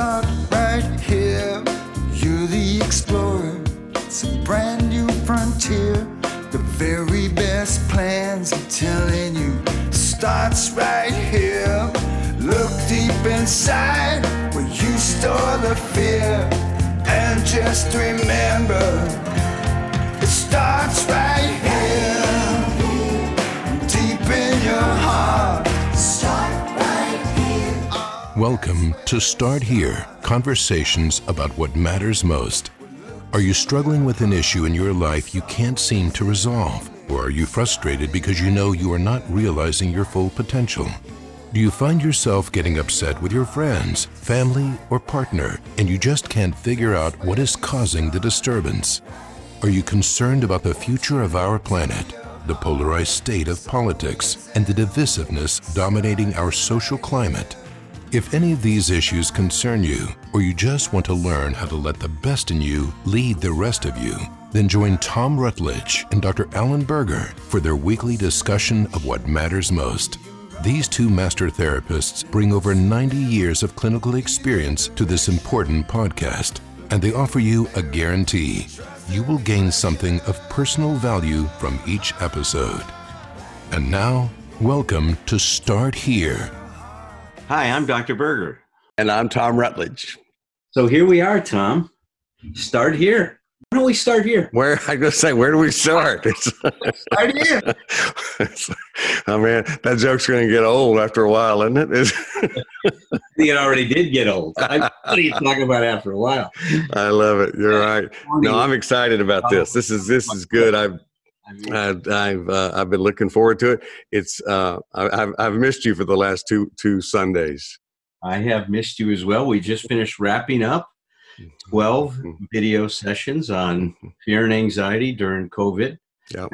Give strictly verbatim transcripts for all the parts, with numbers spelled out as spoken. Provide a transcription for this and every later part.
start right here. You're the explorer, it's a brand new frontier. The very best plans I'm telling you starts right here. Look deep inside where you store the fear, and just remember, it starts right here, deep in your heart. Start right here. Welcome to Start Here, conversations about what matters most. Are you struggling with an issue in your life you can't seem to resolve? Or are you frustrated because you know you are not realizing your full potential? Do you find yourself getting upset with your friends, family, or partner, and you just can't figure out what is causing the disturbance? Are you concerned about the future of our planet, the polarized state of politics, and the divisiveness dominating our social climate? If any of these issues concern you, or you just want to learn how to let the best in you lead the rest of you, then join Tom Rutledge and Doctor Alan Berger for their weekly discussion of what matters most. These two master therapists bring over ninety years of clinical experience to this important podcast, and they offer you a guarantee. You will gain something of personal value from each episode. And now, welcome to Start Here. Hi, I'm Doctor Berger. And I'm Tom Rutledge. So here we are, Tom. Start here. Why don't we start here? Where, I was going to say, where do we start? It's, Start here. it's, oh, man, that joke's going to get old after a while, isn't it? It's, I think it already did get old. I, what are you talking about after a while? I love it. You're right. No, I'm excited about this. This is this is good. I've I've I've, uh, I've been looking forward to it. It's uh, I, I've I've missed you for the last two two Sundays. I have missed you as well. We just finished wrapping up twelve video sessions on fear and anxiety during COVID. Yeah,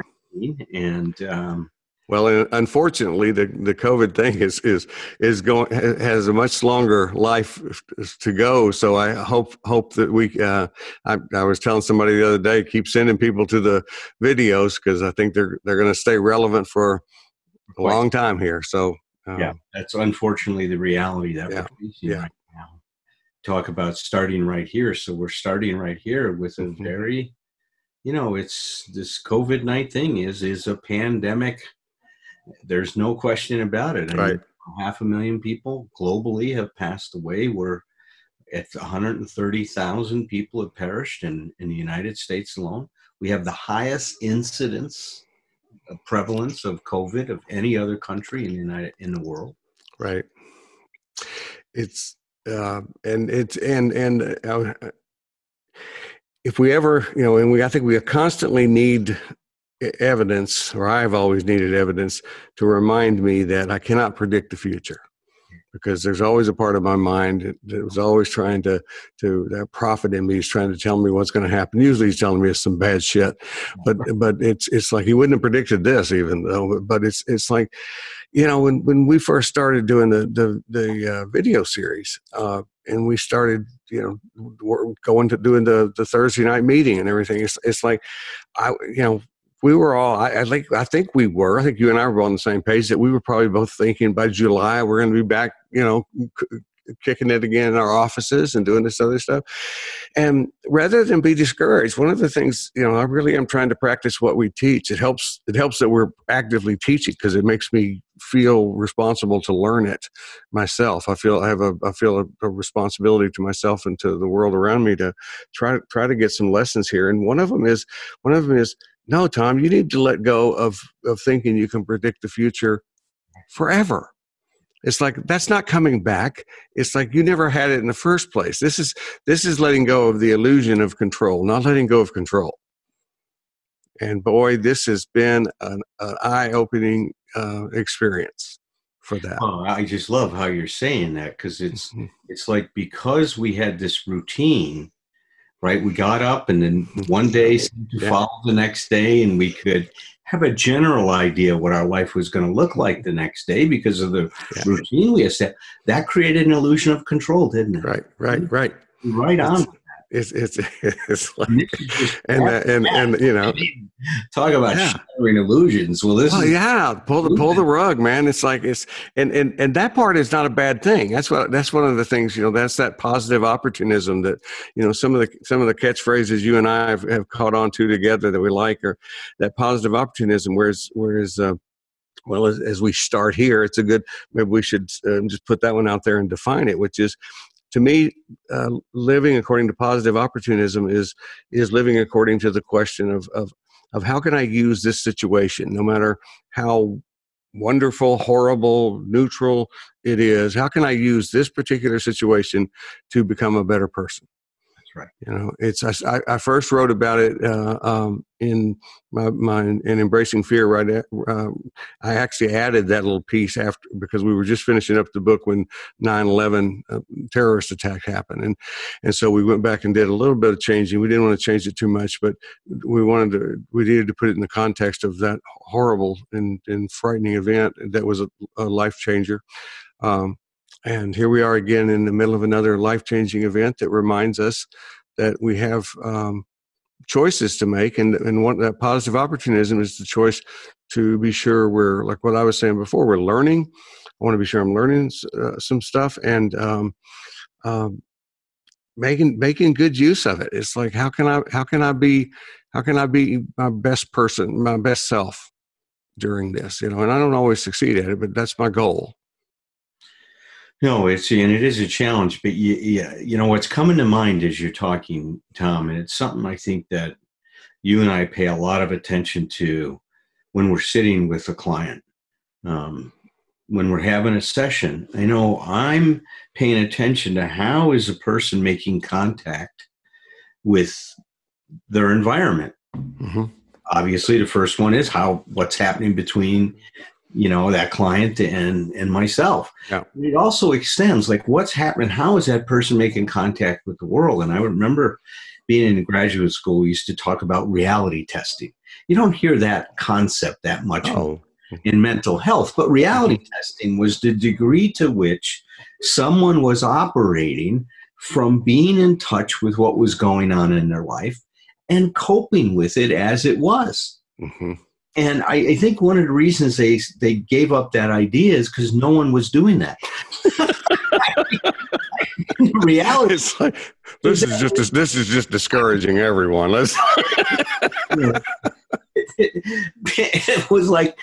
and um, well, unfortunately, the, the COVID thing is is is going has a much longer life to go. So I hope hope that we. Uh, I, I was telling somebody the other day, keep sending people to the videos because I think they're they're going to stay relevant for a long time here. So um, yeah, that's unfortunately the reality that yeah, we're facing yeah. right now. Talk about starting right here. So we're starting right here with a Mm-hmm. very, you know, it's this COVID nineteen thing is is a pandemic. There's no question about it. I Right. mean, half a million people globally have passed away. We're at one hundred thirty thousand people have perished in, in the United States alone. We have the highest incidence of prevalence of COVID of any other country in the United in the world. Right. It's uh, and it's and and uh, if we ever, you know, and we I think we constantly need evidence, or I've always needed evidence to remind me that I cannot predict the future, because there's always a part of my mind that was always trying to, to that prophet in me is trying to tell me what's going to happen. Usually he's telling me it's some bad shit, but, but it's, it's like he wouldn't have predicted this even though, but it's, it's like, you know, when, when we first started doing the, the, the uh, video series, uh, and we started, you know, going to doing the, the Thursday night meeting and everything, it's, it's like, I, you know, we were all, I, I think, I think we were, I think you and I were on the same page that we were probably both thinking by July, we're going to be back, you know, c- kicking it again in our offices and doing this other stuff. And rather than be discouraged, one of the things, you know, I really am trying to practice what we teach. It helps, it helps that we're actively teaching because it makes me feel responsible to learn it myself. I feel I have a, I feel a, a responsibility to myself and to the world around me to try, try to get some lessons here. And one of them is, one of them is, no, Tom, you need to let go of, of thinking you can predict the future forever. It's like, that's not coming back. It's like you never had it in the first place. This is, this is letting go of the illusion of control, not letting go of control. And boy, this has been an, an eye-opening uh, experience for that. Oh, I just love how you're saying that, because it's, mm-hmm. it's like, because we had this routine, right? We got up and then one day seemed to yeah. follow the next day, and we could have a general idea what our life was going to look like the next day because of the yeah. routine we had set. That created an illusion of control, didn't it? Right, right, right. Right on. It's it's it's like, and uh, and and you know, talk about yeah. shattering illusions. Well, this well, is yeah, pull the pull the rug, man. It's like it's and and and that part is not a bad thing. That's what that's one of the things. You know, that's that positive opportunism that you know some of the some of the catchphrases you and I have, have caught on to together that we like are that positive opportunism. Whereas whereas uh, well, as, as we start here, it's a good. Maybe we should uh, just put that one out there and define it, which is. To me, uh, living according to positive opportunism is is living according to the question of, of of how can I use this situation, no matter how wonderful, horrible, neutral it is. How can I use this particular situation to become a better person? That's right. You know, it's I, I first wrote about it uh, um, in my, my in Embracing Fear. Right, at, uh, I actually added that little piece after because we were just finishing up the book when nine eleven uh, terrorist attack happened, and and so we went back and did a little bit of changing. We didn't want to change it too much, but we wanted to. We needed to put it in the context of that horrible and, and frightening event that was a, a life changer. Um, And here we are again in the middle of another life-changing event that reminds us that we have um, choices to make. And, and one, that positive opportunism is the choice to be sure we're, like what I was saying before, we're learning. I want to be sure I'm learning uh, some stuff and um, um, making making good use of it. It's like, how can I how can I be how can I be my best person, my best self during this? You know, and I don't always succeed at it, but that's my goal. No, it's and it is a challenge, but you, yeah, you know what's coming to mind as you're talking, Tom, and it's something I think that you and I pay a lot of attention to when we're sitting with a client, um, when we're having a session. I know I'm paying attention to how is a person making contact with their environment. Mm-hmm. Obviously, the first one is how what's happening between. You know, that client and, and myself. Yeah. It also extends, like what's happening, how is that person making contact with the world? And I remember being in graduate school, we used to talk about reality testing. You don't hear that concept that much Oh. in mental health, but reality mm-hmm. testing was the degree to which someone was operating from being in touch with what was going on in their life and coping with it as it was. Mm-hmm. And I, I think one of the reasons they they gave up that idea is because no one was doing that. In reality, it's like this is just this is just discouraging everyone. Let's. it, it, it was like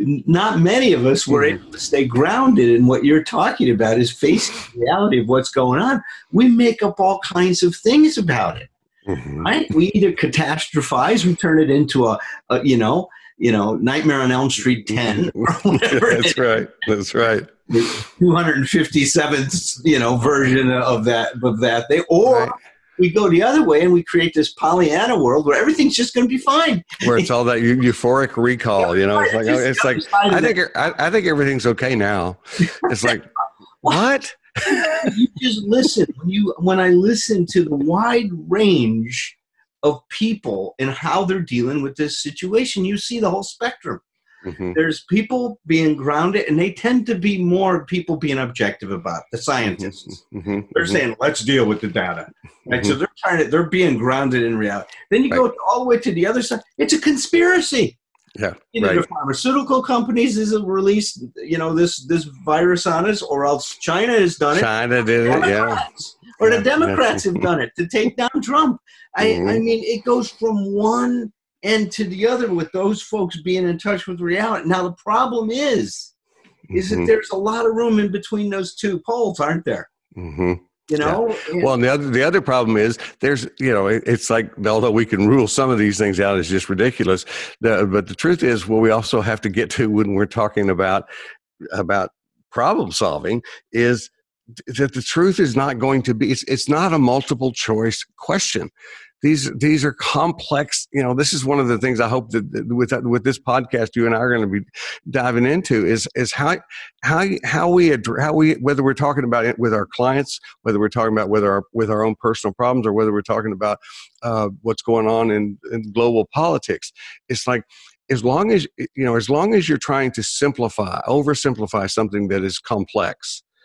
not many of us were able to stay grounded in what you're talking about is facing the reality of what's going on. We make up all kinds of things about it. Mm-hmm. Right? We either catastrophize, we turn it into a, a you know. you know, Nightmare on Elm Street ten or whatever. That's right. That's right. The two hundred fifty-seventh, you know, version of that, of that thing. Or right. we go the other way and we create this Pollyanna world where everything's just going to be fine. Where it's all that euphoric recall, you know, it's like, it's like, I think, I, I think everything's okay now. It's like, what? You just listen. When you, when I listen to the wide range of people and how they're dealing with this situation, you see the whole spectrum. Mm-hmm. There's people being grounded, and they tend to be more people being objective about it, the scientists. Mm-hmm. They're mm-hmm. saying, let's deal with the data. Right? Mm-hmm. So they're trying to, they're being grounded in reality. Then you right. go all the way to the other side. It's a conspiracy. Yeah. Either right. the pharmaceutical companies has released, you know, this, this virus on us, or else China has done it. China did it, yeah. Or yeah. the Democrats have done it to take down Trump. I, mm-hmm. I mean, it goes from one end to the other with those folks being in touch with reality. Now, the problem is, is mm-hmm. that there's a lot of room in between those two poles, aren't there? Mm-hmm. You know? Yeah. Well, and the other, the other problem is there's, you know, it, it's like, although we can rule some of these things out, it's just ridiculous. The, but the truth is, what we also have to get to when we're talking about, about problem solving is that the truth is not going to be, it's, it's not a multiple choice question. These, these are complex, you know, this is one of the things I hope that, that with, with this podcast, you and I are going to be diving into is, is how, how, how we, how we, whether we're talking about it with our clients, whether we're talking about with our, with our own personal problems, or whether we're talking about uh, what's going on in, in global politics. It's like, as long as, you know, as long as you're trying to simplify, oversimplify something that is complex,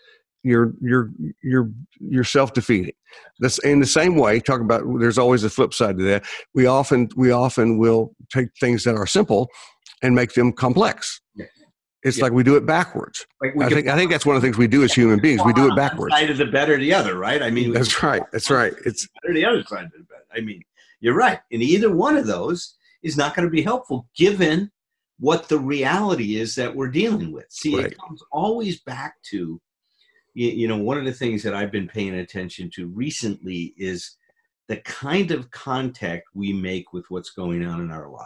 you're you're you're you're self-defeating. That's in the same way. Talk about there's always a flip side to that. We often we often will take things that are simple and make them complex. Yeah. It's yeah. like we do it backwards. Like I think I think that's one of the things we do as human beings. We do it backwards. Side of the bed or the other, right? I mean, that's right. That's right. It's better the other side of the bed. I mean, you're right. And either one of those is not going to be helpful given what the reality is that we're dealing with. See, right. It comes always back to, you, you know, one of the things that I've been paying attention to recently is the kind of contact we make with what's going on in our life.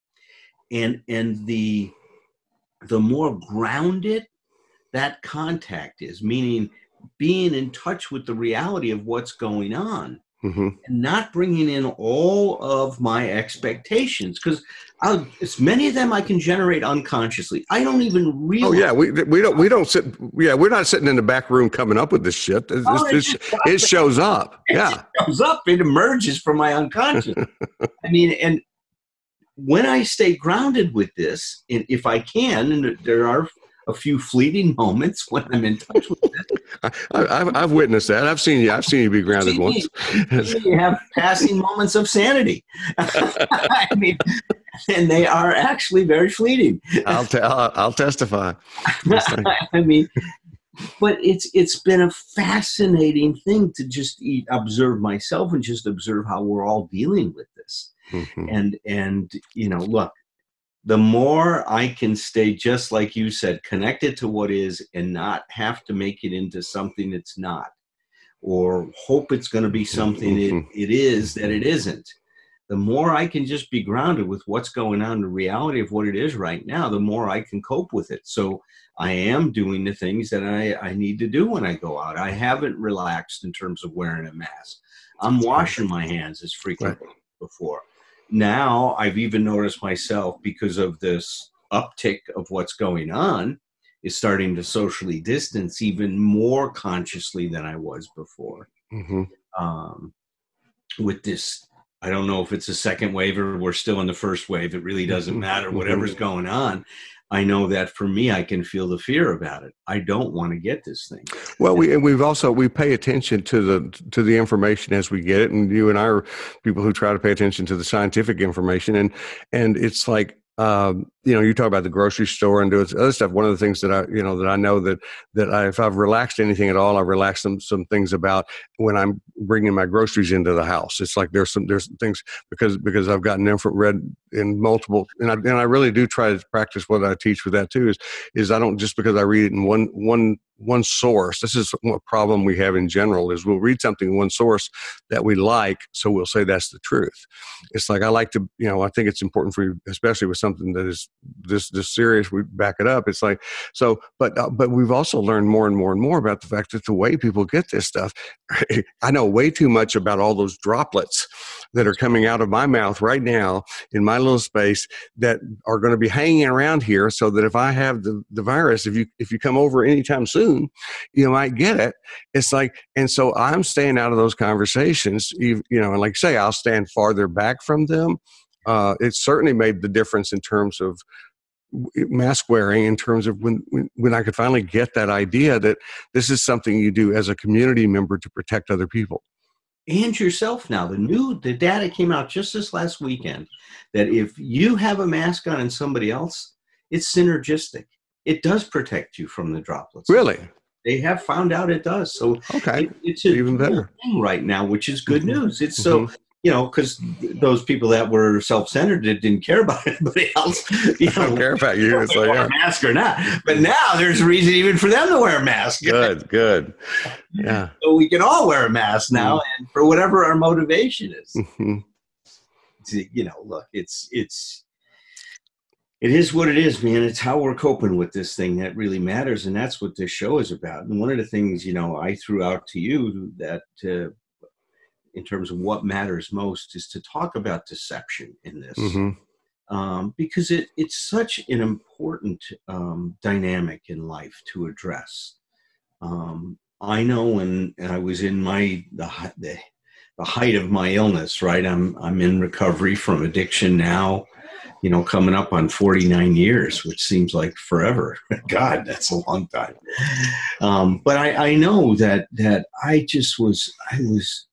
And, and the, the more grounded that contact is, meaning being in touch with the reality of what's going on, mm-hmm. and not bringing in all of my expectations, because as many of them I can generate unconsciously. I don't even realize. Oh yeah, we we don't we don't sit. Yeah, we're not sitting in the back room coming up with this shit. It, oh, it, it, it shows up. Yeah, it shows up. It emerges from my unconscious. I mean, and when I stay grounded with this, and if I can, and there are a few fleeting moments when I'm in touch with it. I, I've, I've witnessed that. I've seen you. I've seen you be grounded once. You have passing moments of sanity. I mean, and they are actually very fleeting. I'll tell. I'll, I'll testify. I mean, but it's it's been a fascinating thing to just eat, observe myself and just observe how we're all dealing with this. Mm-hmm. And and you know, look. The more I can stay, just like you said, connected to what is and not have to make it into something it's not, or hope it's going to be something it, it is that it isn't. The more I can just be grounded with what's going on, the reality of what it is right now, the more I can cope with it. So I am doing the things that I, I need to do when I go out. I haven't relaxed in terms of wearing a mask. I'm washing my hands as frequently as before. Now I've even noticed myself, because of this uptick of what's going on, is starting to socially distance even more consciously than I was before. Mm-hmm. Um, with this, I don't know if it's a second wave or we're still in the first wave. It really doesn't matter. Whatever's going on, I know that for me, I can feel the fear about it. I don't want to get this thing. Well, we and we've also we pay attention to the to the information as we get it, and you and I are people who try to pay attention to the scientific information, and and it's like. Um, you know, you talk about the grocery store and doing other stuff. One of the things that I, you know, that I know that that I, if I've relaxed anything at all, I've relaxed some some things about when I'm bringing my groceries into the house. It's like there's some there's things because because I've gotten infrared read in multiple, and I and I really do try to practice what I teach with that too. Is is I don't just because I read it in one one one source. This is a problem we have in general. Is we'll read something in one source that we like, so we'll say that's the truth. It's like I like to, you know, I think it's important for you, especially with something that is this this serious, we back it up. It's like, so, but uh, but we've also learned more and more and more about the fact that the way people get this stuff, I know way too much about all those droplets that are coming out of my mouth right now in my little space that are going to be hanging around here, so that if I have the, the virus, if you if you come over anytime soon, you might get it. It's like, and so I'm staying out of those conversations, you, you know, and like say, I'll stand farther back from them. Uh, it certainly made the difference in terms of mask wearing, in terms of when, when, when I could finally get that idea that this is something you do as a community member to protect other people. And yourself now. The new, the data came out just this last weekend that if you have a mask on and somebody else, it's synergistic. It does protect you from the droplets. Really? They have found out it does. So okay, it, it's a even better thing right now, which is good news. It's mm-hmm. so, you know, because those people that were self-centered didn't care about anybody else. You know, I don't care about you. It's like, yeah. a mask or not. But now there's a reason even for them to wear a mask. Good, good. Yeah. So we can all wear a mask now, mm-hmm. and for whatever our motivation is. Mm-hmm. To, you know, look, it's it's it is what it is, man. It's how we're coping with this thing that really matters, and that's what this show is about. And one of the things, you know, I threw out to you that. Uh, in terms of what matters most is to talk about deception in this, mm-hmm. um, because it, it's such an important um, dynamic in life to address. Um, I know when I was in my, the, the, the height of my illness, right? I'm, I'm in recovery from addiction now. you know, coming up on forty-nine years, which seems like forever. God, that's a long time. Um, but I, I know that that I just was, I was,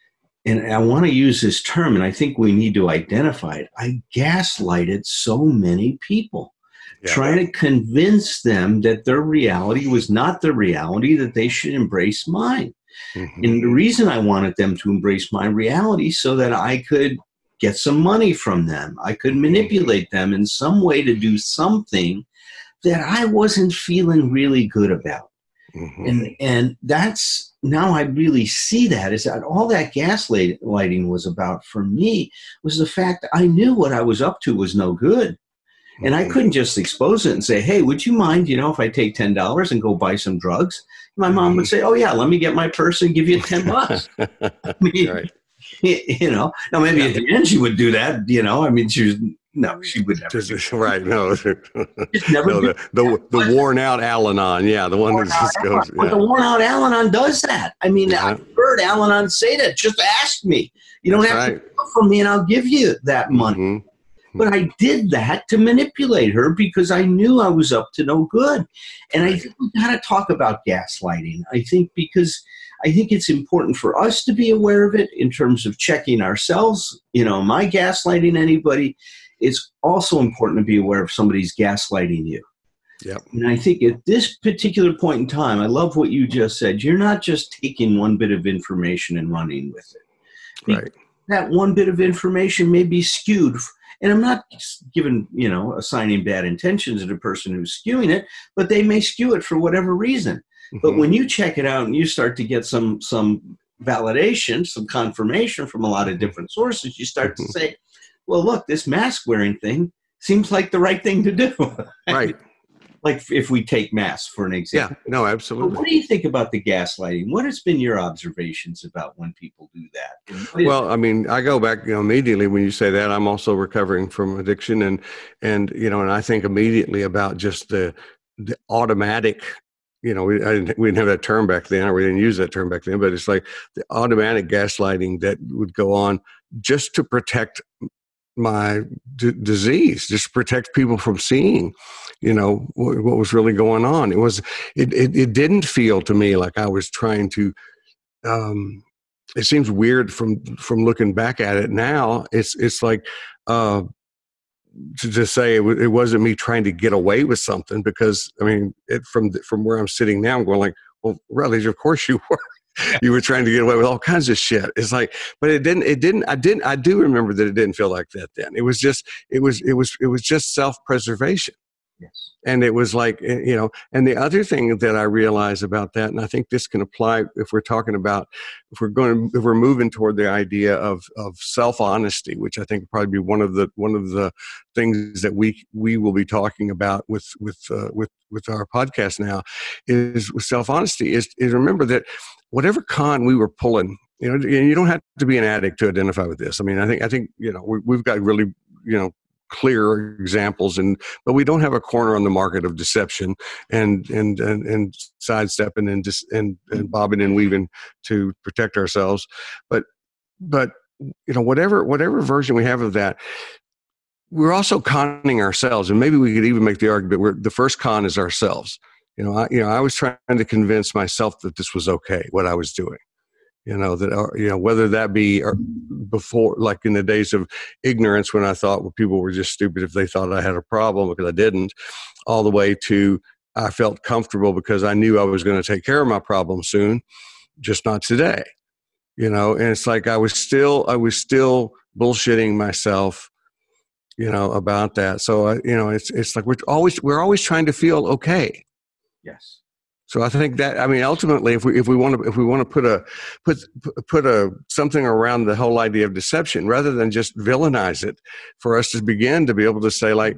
and I want to use this term, and I think we need to identify it. I gaslighted so many people, yeah. trying to convince them that their reality was not the reality, that they should embrace mine. Mm-hmm. And the reason I wanted them to embrace my reality so that I could get some money from them. I could manipulate them in some way to do something that I wasn't feeling really good about. Mm-hmm. And and that's, now I really see that, is that all that gaslighting was about for me was the fact that I knew what I was up to was no good. And I couldn't just expose it and say, hey, would you mind, you know, if I take ten dollars and go buy some drugs? My mom would say, oh, yeah, let me get my purse and give you ten bucks. I mean, right. You know, now maybe yeah. at the end she would do that, you know, I mean, she was, no, she would never. Just, right, no. never no the, the, the worn out Al-Anon, yeah, the one that just goes. But yeah. the worn out Al-Anon does that. I mean, yeah. I've heard Al-Anon say that. Just ask me. You don't That's have right. to go from me and I'll give you that money. Mm-hmm. But I did that to manipulate her because I knew I was up to no good. And I think we got to talk about gaslighting. I think because I think it's important for us to be aware of it in terms of checking ourselves. You know, am I gaslighting anybody? It's also important to be aware if somebody's gaslighting you. Yep. And I think at this particular point in time, I love what you just said. You're not just taking one bit of information and running with it. Right. That one bit of information may be skewed. And I'm not giving, you know, assigning bad intentions to the person who's skewing it, but they may skew it for whatever reason. Mm-hmm. But when you check it out and you start to get some some validation, some confirmation from a lot of different sources, you start mm-hmm. to say, well, look, this mask wearing thing seems like the right thing to do. Right. Like if we take masks for an example. Yeah, no, absolutely. But what do you think about the gaslighting? What has been your observations about when people do that? Well, I mean, I go back, you know, immediately when you say that. I'm also recovering from addiction, and and you know, and I think immediately about just the the automatic. You know, we I didn't, we didn't have that term back then, or we didn't use that term back then. But it's like the automatic gaslighting that would go on just to protect my d- disease, just protect people from seeing, you know, w- what was really going on. It was, it, it, it didn't feel to me like I was trying to, um, it seems weird from, from looking back at it now. It's, it's like, uh, to just say it, w- it wasn't me trying to get away with something, because I mean, it, from, from where I'm sitting now, I'm going like, well, Rutledge, of course you were. You were trying to get away with all kinds of shit. It's like, but it didn't, it didn't, I didn't, I do remember that it didn't feel like that then. It was just, it was, it was, it was just self-preservation. Yes. And it was like, you know, and the other thing that I realized about that, and I think this can apply if we're talking about, if we're going to, if we're moving toward the idea of, of self-honesty, which I think will probably be one of the, one of the things that we, we will be talking about with, with, uh, with, with our podcast now, is with self-honesty is, is remember that whatever con we were pulling, you know, and you don't have to be an addict to identify with this. I mean, I think, I think, you know, we, we've got really, you know, clear examples, and but we don't have a corner on the market of deception and and and, and sidestepping and just and, and bobbing and weaving to protect ourselves. But but you know, whatever whatever version we have of that, we're also conning ourselves, and maybe we could even make the argument where the first con is ourselves. You know, I, you know, I was trying to convince myself that this was okay, what I was doing. You know, that, you know, whether that be before, like in the days of ignorance when I thought well, people were just stupid if they thought I had a problem because I didn't, all the way to I felt comfortable because I knew I was going to take care of my problem soon, just not today. You know, and it's like I was still, I was still bullshitting myself, you know, about that. So, I, you know, it's it's like we're always, we're always trying to feel okay. Yes. So I think that, I mean, ultimately, if we if we want to if we want to put a put put a something around the whole idea of deception, rather than just villainize it, for us to begin to be able to say, like,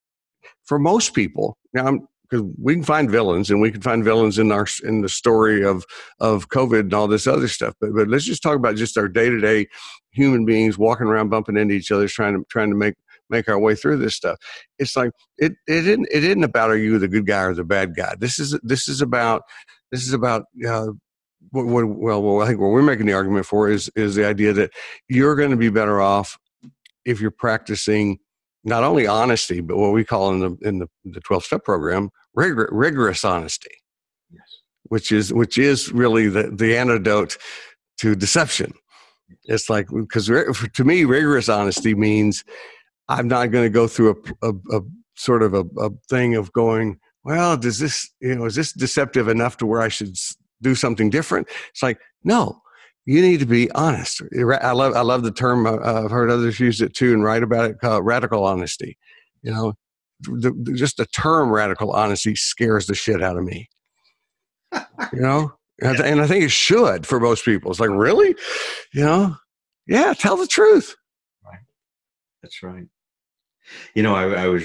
for most people, now, because we can find villains, and we can find villains in our in the story of of COVID and all this other stuff, but but let's just talk about just our day to day human beings walking around bumping into each other, trying to trying to make. make our way through this stuff. It's like, it, it isn't, it isn't about, are you the good guy or the bad guy? This is, this is about, this is about, uh, what, what, well, well, I think what we're making the argument for is, is the idea that you're going to be better off if you're practicing, not only honesty, but what we call in the in the the twelve-step program, rigor, rigorous honesty, yes. which is which is really the, the antidote to deception. It's like, because to me, rigorous honesty means I'm not going to go through a, a, a sort of a, a thing of going, well, does this, you know, is this deceptive enough to where I should do something different? It's like, no, you need to be honest. I love, I love the term. Uh, I've heard others use it too and write about it, called radical honesty. You know, the, the, just the term radical honesty scares the shit out of me. You know, and, and I think it should for most people. It's like, really? You know, yeah, tell the truth. Right. That's right. You know, I, I was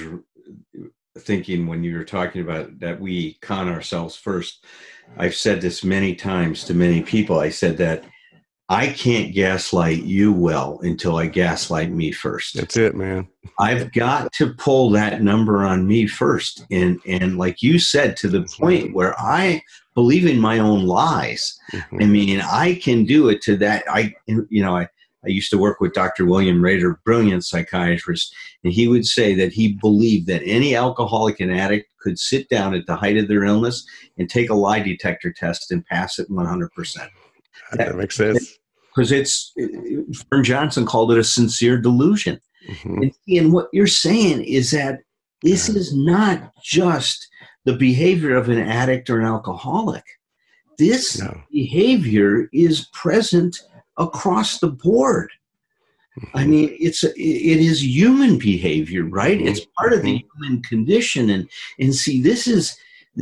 thinking when you were talking about that we con ourselves first, I've said this many times to many people. I said that I can't gaslight you well until I gaslight me first. That's it, man. I've got to pull that number on me first. And, and like you said, to the point where I believe in my own lies. Mm-hmm. I mean, I can do it to that. I, you know, I, I used to work with Doctor William Rader, brilliant psychiatrist, and he would say that he believed that any alcoholic and addict could sit down at the height of their illness and take a lie detector test and pass it one hundred percent. That, that makes sense. Because it's, Vern Johnson called it a sincere delusion. Mm-hmm. And, and what you're saying is that this yeah. is not just the behavior of an addict or an alcoholic. This no. behavior is present across the board. Mm-hmm. I mean, it's a, it is human behavior, right? Mm-hmm. It's part of the mm-hmm. human condition. And, and see, this is,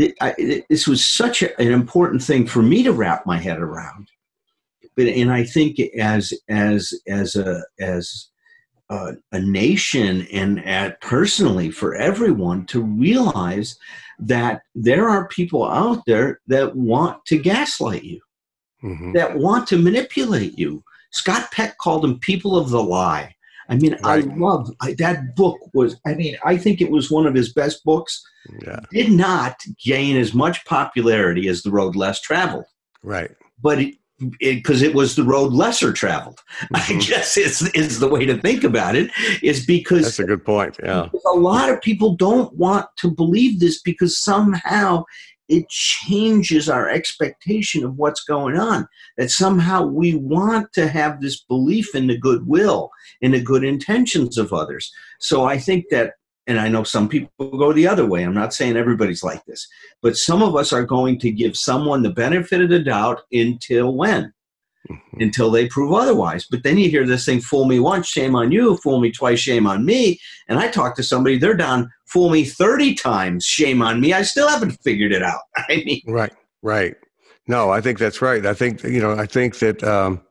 I, this was such a, an important thing for me to wrap my head around. But, and I think as, as, as a, as a, a nation and at personally for everyone to realize that there are people out there that want to gaslight you. Mm-hmm. That want to manipulate you. Scott Peck called them people of the lie. I mean, right. I love I, that book was, I mean, I think it was one of his best books. Yeah. Did not gain as much popularity as The Road Less Traveled. Right. But it, because it, it was the road lesser traveled. Mm-hmm. I guess it's, is the way to think about it, is because that's a good point. Yeah. A lot of people don't want to believe this because somehow it changes our expectation of what's going on, that somehow we want to have this belief in the goodwill and the good intentions of others. So I think that, and I know some people go the other way. I'm not saying everybody's like this, but some of us are going to give someone the benefit of the doubt until when? Mm-hmm. Until they prove otherwise. But then you hear this thing, fool me once, shame on you, fool me twice, shame on me. And I talk to somebody, they're down, fool me thirty times, shame on me. I still haven't figured it out. I mean, right, right. No, I think that's right. I think, you know, I think that, um,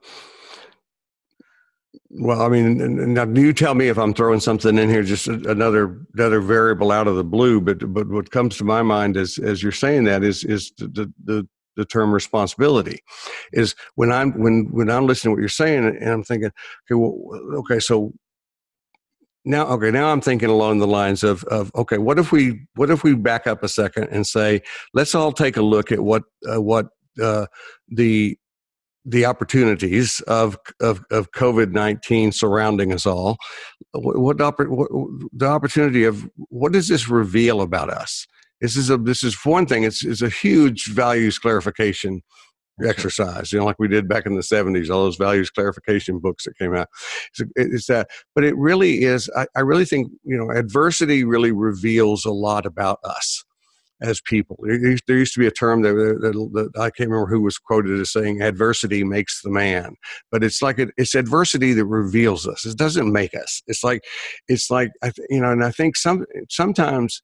well, I mean, and, and you tell me if I'm throwing something in here, just another another variable out of the blue. But but what comes to my mind as as you're saying that is is the the the term responsibility. Is when I'm when when I'm listening to what you're saying and I'm thinking, okay, well, okay, so now okay, now I'm thinking along the lines of of okay, what if we what if we back up a second and say, let's all take a look at what uh, what uh, the the opportunities of, of, of COVID nineteen surrounding us all. What, what, what the opportunity of what does this reveal about us? This is a, this is one thing. It's, it's a huge values clarification exercise, you know, like we did back in the seventies, all those values clarification books that came out. It's, it's that, but it really is, I, I really think, you know, adversity really reveals a lot about us as people. There used to be a term that, that, that I can't remember who was quoted as saying, adversity makes the man. But it's like, it, it's adversity that reveals us. It doesn't make us. It's like, it's like, you know, and I think some sometimes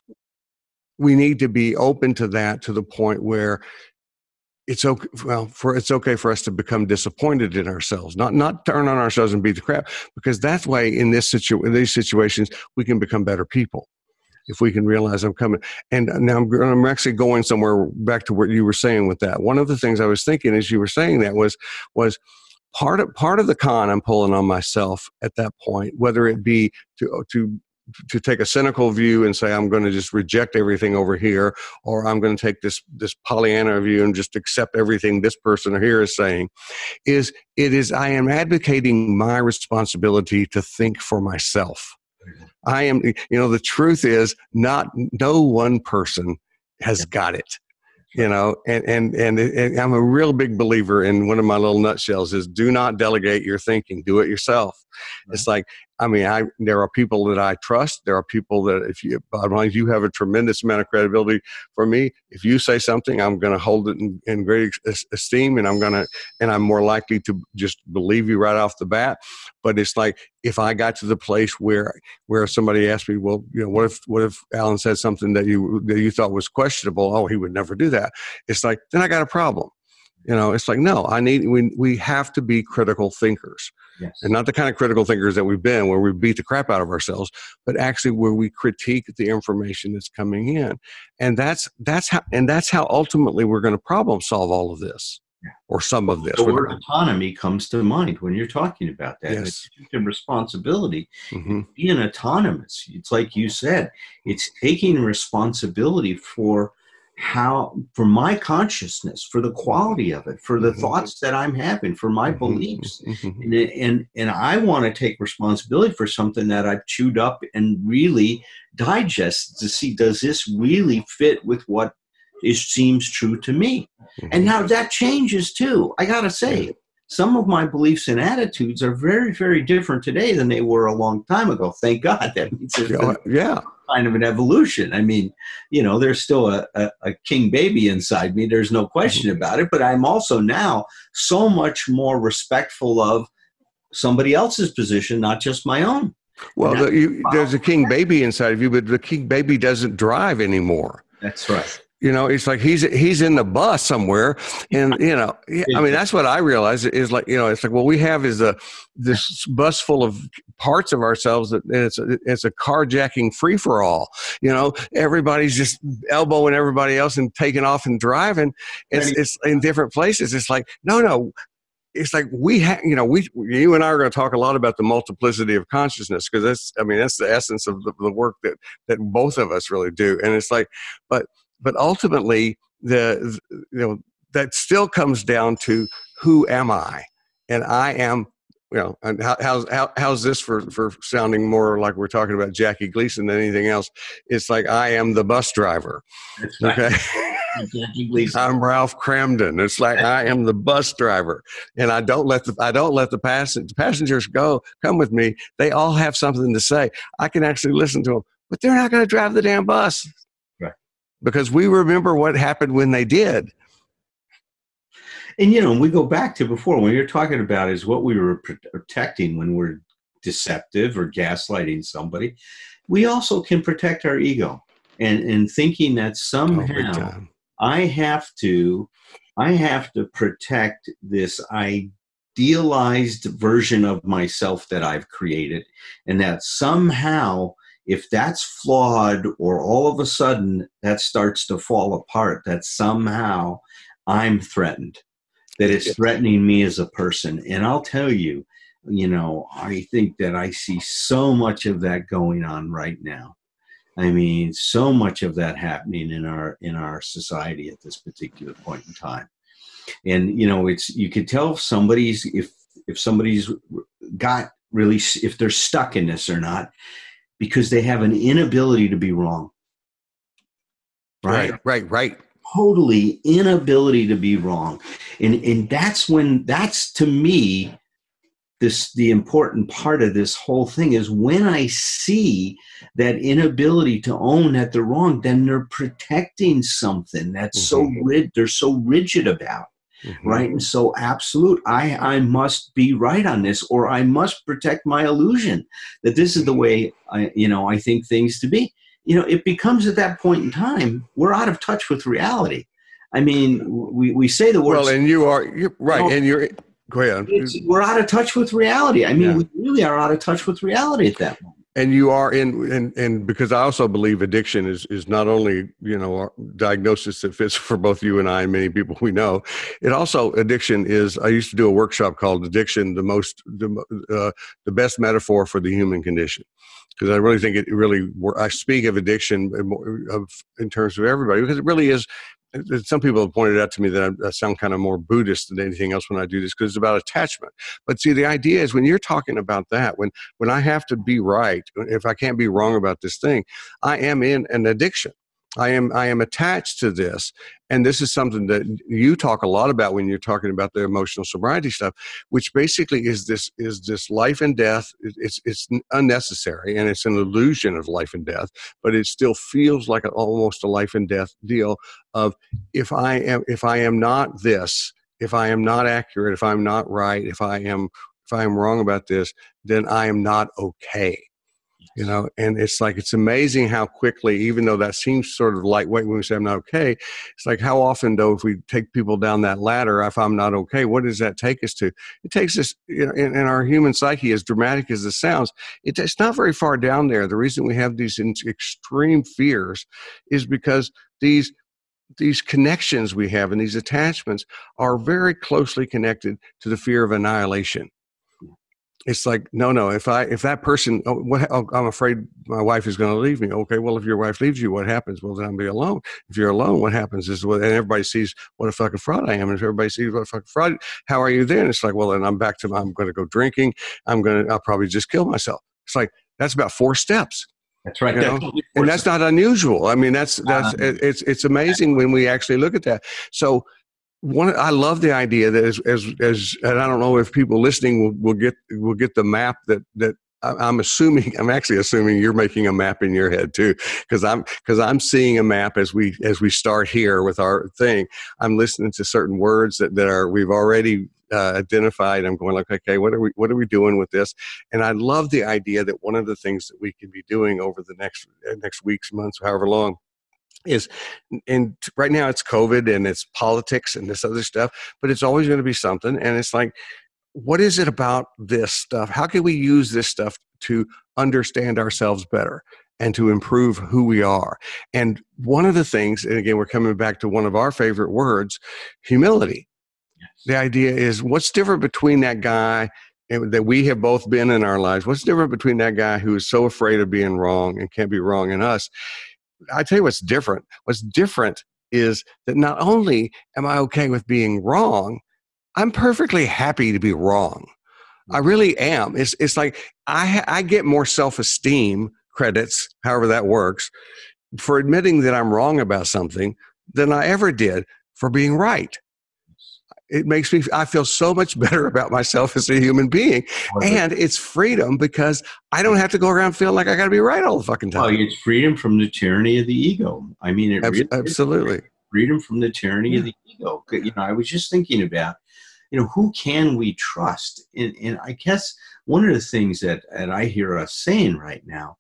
we need to be open to that to the point where it's okay. Well, for it's okay for us to become disappointed in ourselves, not not turn on ourselves and beat the crap, because that's why in this situ in these situations we can become better people. If we can realize I'm coming. And now I'm, I'm actually going somewhere back to what you were saying with that. One of the things I was thinking as you were saying that was, was part of, part of the con I'm pulling on myself at that point, whether it be to, to, to take a cynical view and say, I'm going to just reject everything over here, or I'm going to take this, this Pollyanna view and just accept everything this person here is saying, is it is, I am advocating my responsibility to think for myself. I am, you know, the truth is not, no one person has got it. You know, and, and, and, and I'm a real big believer in one of my little nutshells is do not delegate your thinking, do it yourself. Right. It's like, I mean, I, there are people that I trust. There are people that if you, bottom line, you have a tremendous amount of credibility for me. If you say something, I'm going to hold it in, in great esteem, and I'm going to, and I'm more likely to just believe you right off the bat. But it's like, if I got to the place where, where somebody asked me, well, you know, what if, what if Alan said something that you, that you thought was questionable? Oh, he would never do that. It's like, then I got a problem. You know, it's like, no, I need, we, we have to be critical thinkers. Yes. And not the kind of critical thinkers that we've been where we beat the crap out of ourselves, but actually where we critique the information that's coming in. And that's, that's how, and that's how ultimately we're going to problem solve all of this or some of this. The word autonomy comes to mind when you're talking about that. Yes. It's taking responsibility, mm-hmm. being autonomous. It's like you said, it's taking responsibility for how, for my consciousness, for the quality of it, for the mm-hmm. thoughts that I'm having, for my mm-hmm. beliefs. Mm-hmm. And, and, and I want to take responsibility for something that I've chewed up and really digest to see, does this really fit with what is, seems true to me? Mm-hmm. And now that changes too. I got to say, yeah. some of my beliefs and attitudes are very, very different today than they were a long time ago. Thank God. That means there's been yeah. kind of an evolution. I mean, you know, there's still a, a, a king baby inside me. There's no question mm-hmm. about it. But I'm also now so much more respectful of somebody else's position, not just my own. Well, the, you, there's a king baby inside of you, but the king baby doesn't drive anymore. That's right. You know, it's like he's he's in the bus somewhere, and you know, I mean, that's what I realize is like, you know, it's like what we have is a this bus full of parts of ourselves that and it's a, it's a carjacking free for all. You know, everybody's just elbowing everybody else and taking off and driving. It's it's in different places. It's like no, no. It's like we have, you know, we, you and I are going to talk a lot about the multiplicity of consciousness because that's, I mean, that's the essence of the, the work that that both of us really do. And it's like, but. But ultimately, the you know that still comes down to who am I, and I am you know. And how, how's how, how's this for for sounding more like we're talking about Jackie Gleason than anything else? It's like I am the bus driver. That's right. Okay. Jackie Gleason. I'm Ralph Cramden. It's like I am the bus driver, and I don't let the I don't let the passen- passengers go. Come with me. They all have something to say. I can actually listen to them, but they're not going to drive the damn bus. Because we remember what happened when they did. And, you know, we go back to before, when you're talking about is what we were protecting when we're deceptive or gaslighting somebody. We also can protect our ego and, and thinking that somehow oh, I have to, I have to protect this idealized version of myself that I've created, and that somehow if that's flawed or all of a sudden that starts to fall apart, that somehow I'm threatened, that it's threatening me as a person. And I'll tell you, you know, I think that I see so much of that going on right now. I mean, so much of that happening in our in our society at this particular point in time. And, you know, it's you could tell if somebody's if if somebody's got really if they're stuck in this or not, because they have an inability to be wrong. Right, right, right. right. Totally inability to be wrong. And and that's when, that's to me, this the important part of this whole thing is when I see that inability to own that they're wrong, then they're protecting something that's mm-hmm. so rid, they're so rigid about. Mm-hmm. Right. And so absolute, I, I must be right on this, or I must protect my illusion that this is the way I, you know, I think things to be. You know, it becomes at that point in time, we're out of touch with reality. I mean, we, we say the word. Well, and you are you're, right. You know, and you're, go ahead. We're out of touch with reality. I mean, yeah. we really are out of touch with reality at that moment. And you are in, and, and because I also believe addiction is, is not only, you know, a diagnosis that fits for both you and I and many people we know. It also, addiction is, I used to do a workshop called Addiction, the most, the, uh, the best metaphor for the human condition. Because I really think it really, I speak of addiction of, in terms of everybody, because it really is, some people have pointed out to me that I, I sound kind of more Buddhist than anything else when I do this, because it's about attachment. But see, the idea is when you're talking about that, when when I have to be right, if I can't be wrong about this thing, I am in an addiction. I am I am attached to this. And this is something that you talk a lot about when you're talking about the emotional sobriety stuff, which basically is this is this life and death. It's it's unnecessary, and it's an illusion of life and death, but it still feels like a, almost a life and death deal of if I am if I am not this, if I am not accurate, if I'm not right, if I am if I am wrong about this, then I am not okay. You know, and it's like, it's amazing how quickly, even though that seems sort of lightweight when we say I'm not okay, it's like how often, though, if we take people down that ladder, if I'm not okay, what does that take us to? It takes us, you know, in, in our human psyche, as dramatic as it sounds, it, it's not very far down there. The reason we have these extreme fears is because these these connections we have and these attachments are very closely connected to the fear of annihilation. It's like, no, no, if I, if that person, oh, what, oh, I'm afraid my wife is going to leave me. Okay, well, if your wife leaves you, what happens? Well, then I'll be alone. If you're alone, what happens is, well, and everybody sees what a fucking fraud I am. And if everybody sees what a fucking fraud, how are you then? It's like, well, then I'm back to, I'm going to go drinking. I'm going to, I'll probably just kill myself. It's like, that's about four steps. That's right. You know? And that's not unusual. I mean, that's, that's, uh, it's, it's amazing when we actually look at that. So, One, I love the idea that as, as, as, and I don't know if people listening will, will get, will get the map that, that I'm assuming, I'm actually assuming you're making a map in your head too. Cause I'm, cause I'm seeing a map as we, as we start here with our thing. I'm listening to certain words that, that are, we've already uh, identified. I'm going like, okay, what are we, what are we doing with this? And I love the idea that one of the things that we can be doing over the next, next weeks, months, however long, is, and right now it's COVID and it's politics and this other stuff, but it's always going to be something. And it's like, what is it about this stuff? How can we use this stuff to understand ourselves better and to improve who we are? And one of the things, and again, we're coming back to one of our favorite words, humility. Yes. The idea is, what's different between that guy that we have both been in our lives? What's different between that guy who is so afraid of being wrong and can't be wrong in us? I tell you what's different. What's different is that not only am I okay with being wrong, I'm perfectly happy to be wrong. I really am. It's it's like I I get more self-esteem credits, however that works, for admitting that I'm wrong about something than I ever did for being right. It makes me, I feel so much better about myself as a human being. And it's freedom because I don't have to go around feeling like I got to be right all the fucking time. Well, it's freedom from the tyranny of the ego. I mean, it really absolutely. Is freedom from the tyranny yeah. of the ego. You know, I was just thinking about, you know, who can we trust? And, and I guess one of the things that, that I hear us saying right now,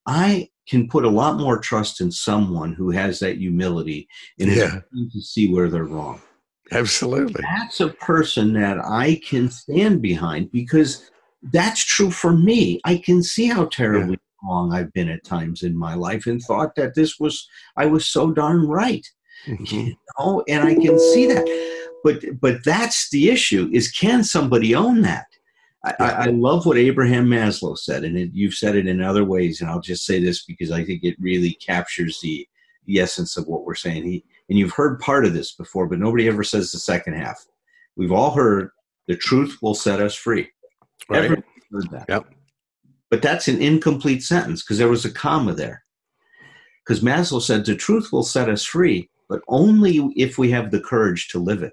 I can put a lot more trust in someone who has that humility and is yeah. willing to see where they're wrong. Absolutely. That's a person that I can stand behind because that's true for me. I can see how terribly yeah. wrong I've been at times in my life and thought that this was, I was so darn right. Mm-hmm. You know, and I can see that. But but that's the issue is, can somebody own that? I, yeah. I, I love what Abraham Maslow said, and it, you've said it in other ways, and I'll just say this because I think it really captures the, the essence of what we're saying. He And you've heard part of this before, but nobody ever says the second half. We've all heard the truth will set us free. Right. Everyone heard that. Yep. But that's an incomplete sentence because there was a comma there. Because Maslow said the truth will set us free, but only if we have the courage to live it.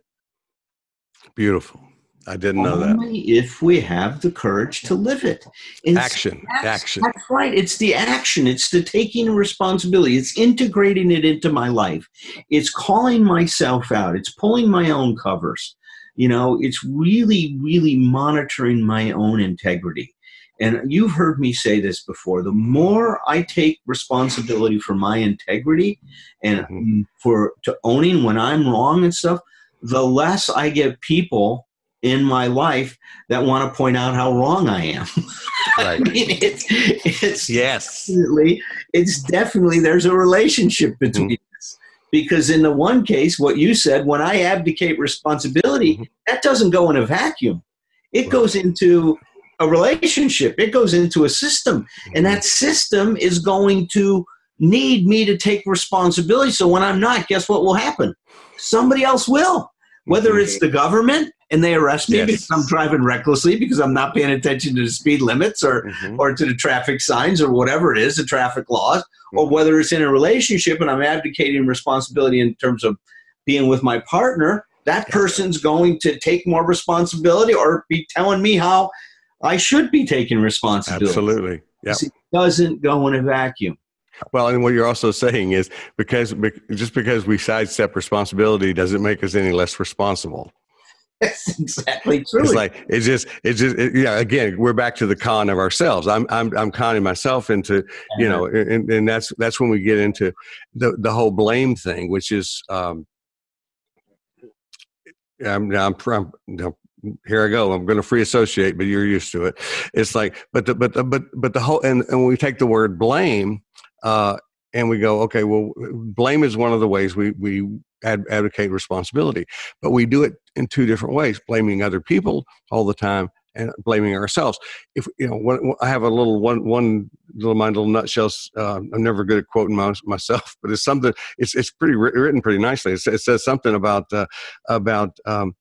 Beautiful. I didn't know that. Only if we have the courage to live it. It's, action. That's, action. That's right. It's the action. It's the taking responsibility. It's integrating it into my life. It's calling myself out. It's pulling my own covers. You know, it's really, really monitoring my own integrity. And you've heard me say this before. The more I take responsibility for my integrity and mm-hmm. for to owning when I'm wrong and stuff, the less I get people in my life that want to point out how wrong I am. Right. I mean, it's, it's yes, definitely, it's definitely, there's a relationship between mm-hmm. us. Because in the one case, what you said, when I abdicate responsibility, mm-hmm. that doesn't go in a vacuum. It right. goes into a relationship. It goes into a system. Mm-hmm. And that system is going to need me to take responsibility. So when I'm not, guess what will happen? Somebody else will. Whether it's the government and they arrest me yes. because I'm driving recklessly because I'm not paying attention to the speed limits or mm-hmm. or to the traffic signs or whatever it is, the traffic laws, mm-hmm. or whether it's in a relationship and I'm advocating responsibility in terms of being with my partner, that person's going to take more responsibility or be telling me how I should be taking responsibility. Absolutely. Yeah. It doesn't go in a vacuum. Well, and what you're also saying is because just because we sidestep responsibility doesn't make us any less responsible. That's exactly true. It's like it's just it's just it, yeah. Again, we're back to the con of ourselves. I'm I'm I'm conning myself into you know, and, and that's that's when we get into the the whole blame thing, which is um. I'm I'm, I'm, I'm here I go. I'm going to free associate, but you're used to it. It's like, but the but the, but but the whole and, and when we take the word blame. Uh, and we go, okay, well, blame is one of the ways we, we ad- advocate responsibility, but we do it in two different ways, blaming other people all the time and blaming ourselves. If, you know, one, I have a little, one, one little, my little nutshells, uh, I'm never good at quoting my, myself, but it's something, it's, it's pretty written pretty nicely. It, it says something about, uh, about, um,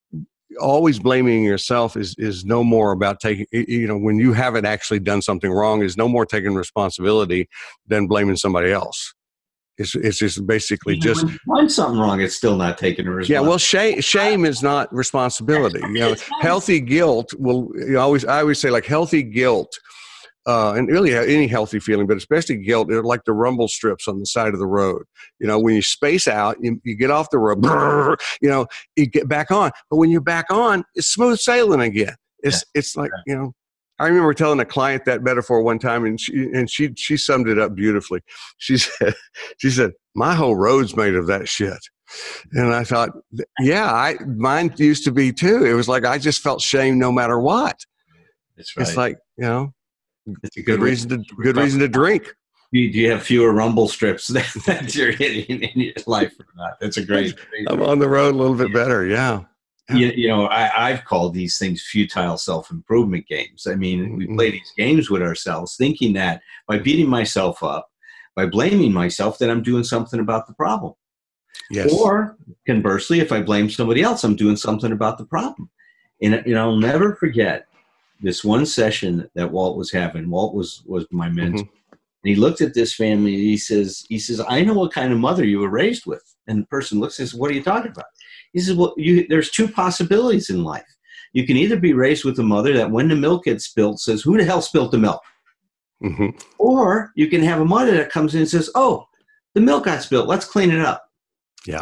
always blaming yourself is is no more about taking, you know, when you haven't actually done something wrong, is no more taking responsibility than blaming somebody else. It's it's just basically Even just when you find something wrong, it's still not taking responsibility. Yeah, well, shame shame is not responsibility. You know, healthy guilt will you always I always say like healthy guilt. Uh, and really any healthy feeling, but especially guilt, they're like the rumble strips on the side of the road. You know, when you space out, you, you get off the road, brrr, you know, you get back on. But when you're back on, it's smooth sailing again. It's yeah. it's like, you know, I remember telling a client that metaphor one time, and she and she she summed it up beautifully. She said, she said, my whole road's made of that shit. And I thought, yeah, I mine used to be too. It was like I just felt shame no matter what. That's right. It's like, you know. It's a good, good reason to good reason to drink. Do you, do you have fewer rumble strips that, that you're hitting in your life or not? That's a great. I'm on the road a little bit better. Yeah. yeah. You, you know, I, I've called these things futile self-improvement games. I mean, mm-hmm. we play these games with ourselves, thinking that by beating myself up, by blaming myself, that I'm doing something about the problem. Yes. Or conversely, if I blame somebody else, I'm doing something about the problem. And you know, I'll never forget this one session that Walt was having. Walt was, was my mentor. Mm-hmm. And he looked at this family and he says, he says, I know what kind of mother you were raised with. And the person looks and says, what are you talking about? He says, well, you, there's two possibilities in life. You can either be raised with a mother that when the milk gets spilled says, who the hell spilled the milk? Mm-hmm. Or you can have a mother that comes in and says, oh, the milk got spilled. Let's clean it up. Yeah.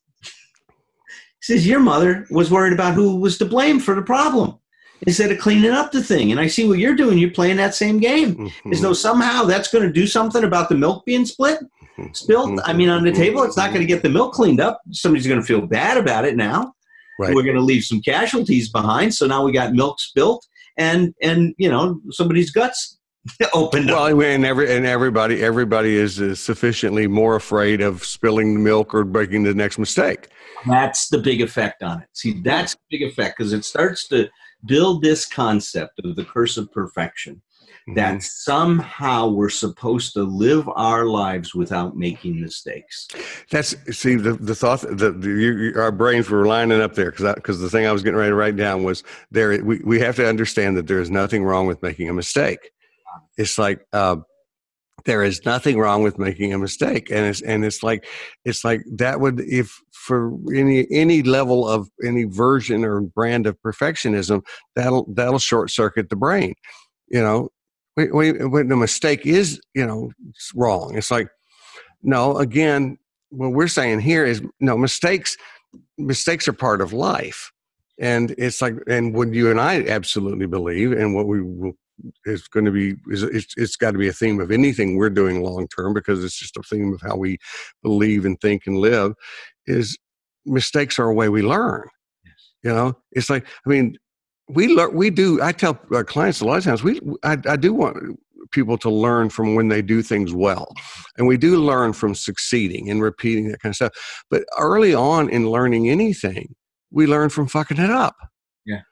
He says, your mother was worried about who was to blame for the problem instead of cleaning up the thing. And I see what you're doing. You're playing that same game. Mm-hmm. As though somehow that's going to do something about the milk being split, mm-hmm. spilled. I mean, on the table, it's not going to get the milk cleaned up. Somebody's going to feel bad about it now. Right. We're going to leave some casualties behind. So now we got milk spilt and, and you know, somebody's guts opened up. Well, and, every, and everybody everybody is, is sufficiently more afraid of spilling the milk or making the next mistake. That's the big effect on it. See, that's the big effect because it starts to build this concept of the curse of perfection, mm-hmm. that somehow we're supposed to live our lives without making mistakes. That's see the the thought that you, you, our brains were lining up there because because the thing I was getting ready to write down was there. We we have to understand that there is nothing wrong with making a mistake. It's like uh, there is nothing wrong with making a mistake, and it's and it's like it's like that would if for any any level of any version or brand of perfectionism that'll that'll short circuit the brain. You know, when, when the mistake is you know wrong, it's like no. Again, what we're saying here is no mistakes. Mistakes are part of life, and it's like and what you and I absolutely believe, and what we will. It's going to be, it's, it's got to be a theme of anything we're doing long term because it's just a theme of how we believe and think and live is mistakes are a way we learn. Yes. You know, it's like, I mean, we learn, we do, I tell our clients a lot of times, we, I, I do want people to learn from when they do things well. And we do learn from succeeding and repeating that kind of stuff. But early on in learning anything, we learn from fucking it up. Yeah.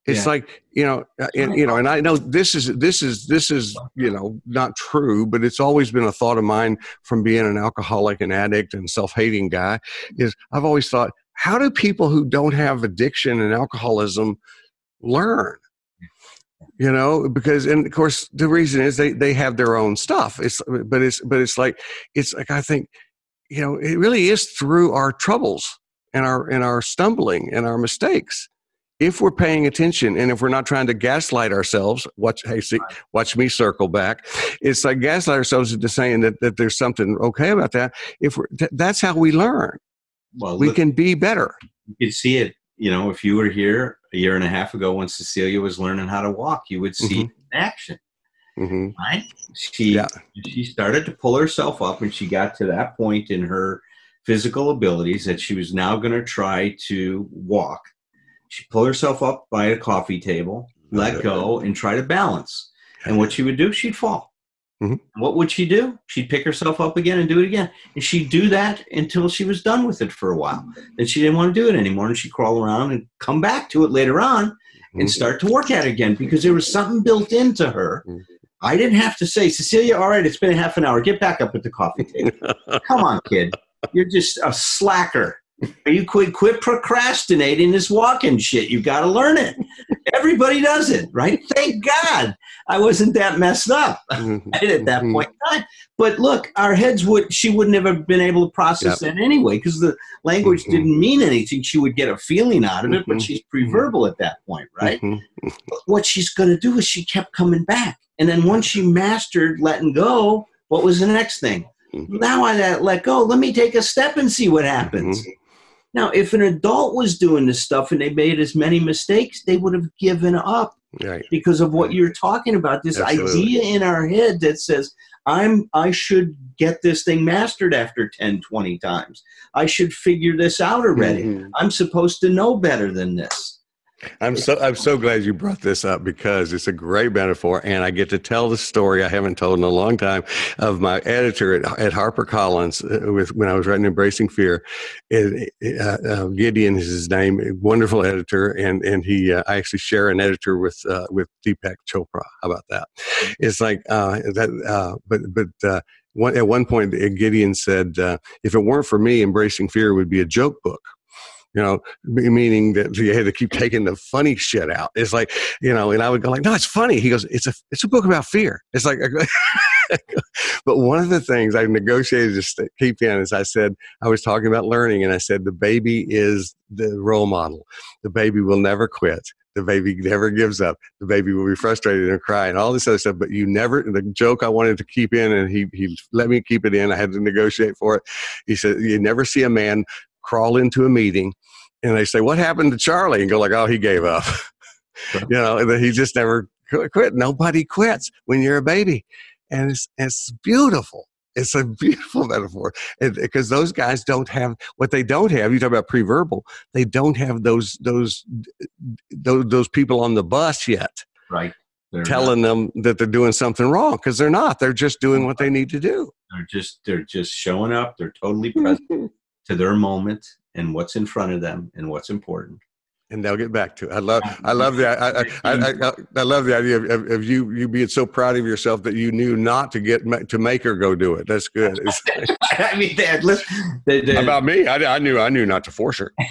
It's Yeah. like, you know, and, you know, and I know this is, this is, this is, you know, not true, but it's always been a thought of mine from being an alcoholic and addict and self-hating guy is I've always thought, how do people who don't have addiction and alcoholism learn? You know, because, and of course, the reason is they, they have their own stuff. It's, but it's, but it's like, it's like, I think, you know, it really is through our troubles and our, and our stumbling and our mistakes. If we're paying attention and if we're not trying to gaslight ourselves, watch, hey, see, watch me circle back. It's like gaslight ourselves into saying that, that there's something okay about that. If we're, th- that's how we learn. Well, We look, can be better. you could see it. You know, if you were here a year and a half ago when Cecilia was learning how to walk, you would see Mhm. it in action. Mm-hmm. Right? She Yeah. she started to pull herself up, and she got to that point in her physical abilities that she was now going to try to walk. She pulled herself up by a coffee table, let go, and try to balance. And what she would do, she'd fall. Mhm. And what would she do? She'd pick herself up again and do it again. And she'd do that until she was done with it for a while. Then she didn't want to do it anymore, and she'd crawl around and come back to it later on and Mhm. start to work at it again because there was something built into her. I didn't have to say, Cecilia, all right, it's been a half an hour. Get back up at the coffee table. Come on, kid. You're just a slacker. You quit, quit procrastinating this walking shit. You got to learn it. Everybody does it, right? Thank God I wasn't that messed up Mhm. right at that Mhm. point in time. But look, our heads would, she wouldn't have been able to process Yep. that anyway because the language Mhm. didn't mean anything. She would get a feeling out of it, but Mhm. she's preverbal at that point, right? Mhm. But what she's going to do is she kept coming back. And then once she mastered letting go, what was the next thing? Mhm. Now I let let go. Let me take a step and see what happens. Mhm. Now, if an adult was doing this stuff and they made as many mistakes, they would have given up Right. because of what Right. you're talking about. This Absolutely. idea in our head that says, I'm, I should get this thing mastered after ten, twenty times. I should figure this out already. Mhm. I'm supposed to know better than this. I'm so I'm so glad you brought this up because it's a great metaphor, and I get to tell the story I haven't told in a long time of my editor at, at HarperCollins uh, with when I was writing Embracing Fear. It, uh, uh, Gideon is his name, a wonderful editor, and and he uh, I actually share an editor with uh, with Deepak Chopra. How about that? It's like uh, that, uh, but but. Uh, one, at one point, Gideon said, uh, "If it weren't for me, Embracing Fear would be a joke book." You know, meaning that you had to keep taking the funny shit out. It's like, you know, and I would go like, no, it's funny. He goes, it's a, it's a book about fear. It's like, but one of the things I negotiated to st- keep in is I said, I was talking about learning and I said, the baby is the role model. The baby will never quit. The baby never gives up. The baby will be frustrated and cry and all this other stuff. But you never, the joke I wanted to keep in, and he, he let me keep it in. I had to negotiate for it. He said, you never see a man crawl into a meeting and they say, what happened to Charlie? And go like, oh, he gave up. Sure. You know, and then he just never quit. Nobody quits when you're a baby. And it's, it's beautiful. It's a beautiful metaphor because those guys don't have what they don't have. You talk about pre-verbal. They don't have those, those, those, those people on the bus yet. Right. They're telling not, them that they're doing something wrong because they're not. They're just doing what they need to do. they're just, they're just showing up. They're totally present to their moment and what's in front of them and what's important. And they'll get back to it. I love, I love the, I, I, I, I, I love the idea of, of, of you, you being so proud of yourself that you knew not to get to make her go do it. That's good. It's, I mean, they had, listen, they, they, about me, I, I knew, I knew not to force her.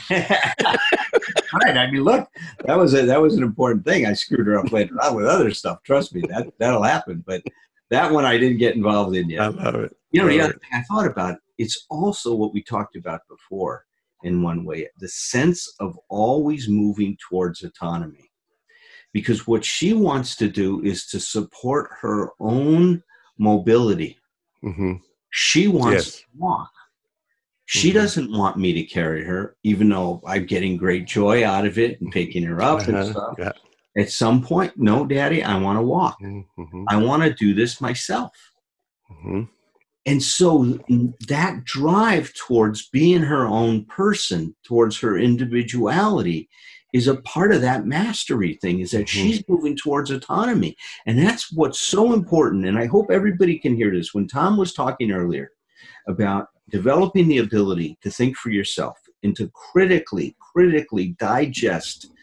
Right. I mean, look, that was a, that was an important thing. I screwed her up later on with other stuff. Trust me, that that'll happen. But that one I didn't get involved in yet. I love it. You know, love the other it. thing I thought about, it's also what we talked about before in one way, the sense of always moving towards autonomy. Because what she wants to do is to support her own mobility. Mm-hmm. She wants Yes. to walk. She Mhm. doesn't want me to carry her, even though I'm getting great joy out of it and picking her up and Uh-huh. stuff. Yeah. At some point, no, Daddy, I want to walk. Mm-hmm. I want to do this myself. Mm-hmm. And so that drive towards being her own person, towards her individuality, is a part of that mastery thing, is that Mhm. she's moving towards autonomy. And that's what's so important. And I hope everybody can hear this. When Tom was talking earlier about developing the ability to think for yourself and to critically, critically digest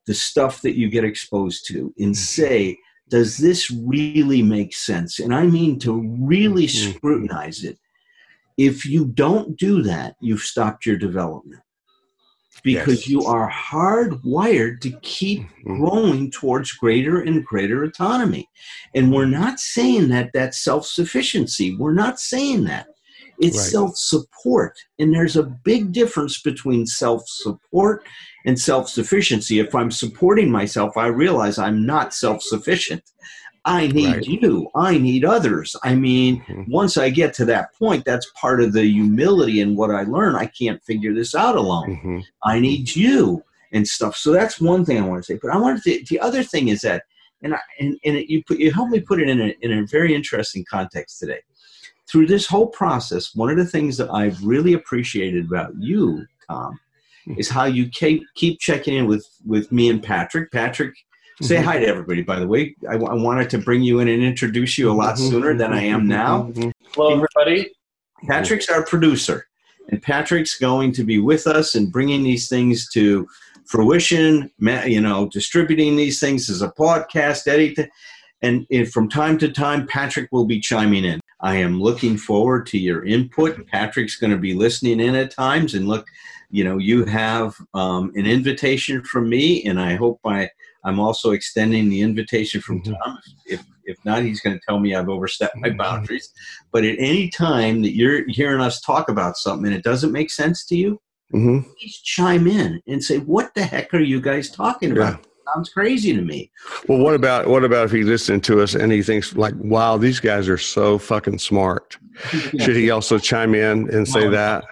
the stuff that you get exposed to and say, does this really make sense? And I mean to really scrutinize it. If you don't do that, you've stopped your development. Because yes. you are hardwired to keep growing towards greater and greater autonomy. And we're not saying that that's self-sufficiency. We're not saying that. It's right. self-support. And there's a big difference between self-support and self-sufficiency. If I'm supporting myself, I realize I'm not self-sufficient. I need right. you. I need others. I mean, mm-hmm. once I get to that point, that's part of the humility and what I learn. I can't figure this out alone. Mm-hmm. I need you and stuff. So that's one thing I want to say. But I wanted to, the other thing is that, and I, and, and it, you put, you helped me put it in a, in a very interesting context today. Through this whole process, one of the things that I've really appreciated about you, Tom, mm-hmm. is how you keep, keep checking in with, with me and Patrick. Patrick, say hi to everybody, by the way. I, I wanted to bring you in and introduce you a lot sooner than I am now. Hello, everybody. Patrick's our producer, and Patrick's going to be with us and bringing these things to fruition, you know, distributing these things as a podcast, editing. And if from time to time, Patrick will be chiming in. I am looking forward to your input. Patrick's going to be listening in at times. And look, you know, you have um, an invitation from me, and I hope I – I'm also extending the invitation from Tom. If if not, he's going to tell me I've overstepped my boundaries. But at any time that you're hearing us talk about something and it doesn't make sense to you, mm-hmm. please chime in and say, what the heck are you guys talking about? Yeah. Sounds crazy to me. Well, what about what about if he listens to us and he thinks like, wow, these guys are so fucking smart? Yeah. Should he also chime in and say no, that?